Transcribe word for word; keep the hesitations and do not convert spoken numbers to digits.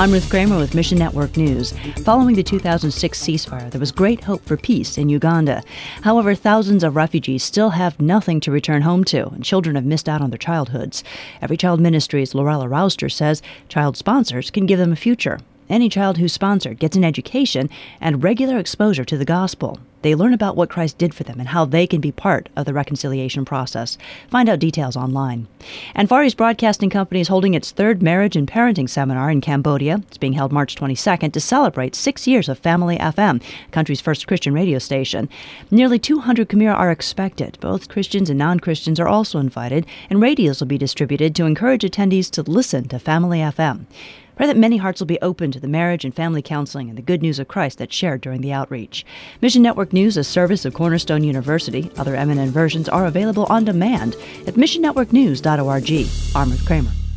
I'm Ruth Kramer with Mission Network News. Following the two thousand six ceasefire, there was great hope for peace in Uganda. However, thousands of refugees still have nothing to return home to, and children have missed out on their childhoods. Every Child Ministries' Lorella Rouster says child sponsors can give them a future. Any child who's sponsored gets an education and regular exposure to the gospel. They learn about what Christ did for them and how they can be part of the reconciliation process. Find out details online. And Far East Broadcasting Company is holding its third marriage and parenting seminar in Cambodia. It's being held March twenty-second to celebrate six years of Family F M, the country's first Christian radio station. Nearly two hundred Khmer are expected. Both Christians and non-Christians are also invited, and radios will be distributed to encourage attendees to listen to Family F M. Pray that many hearts will be open to the marriage and family counseling and the good news of Christ that's shared during the outreach. Mission Network News, a service of Cornerstone University. Other M N N versions are available on demand at mission network news dot org. I'm Ruth Kramer.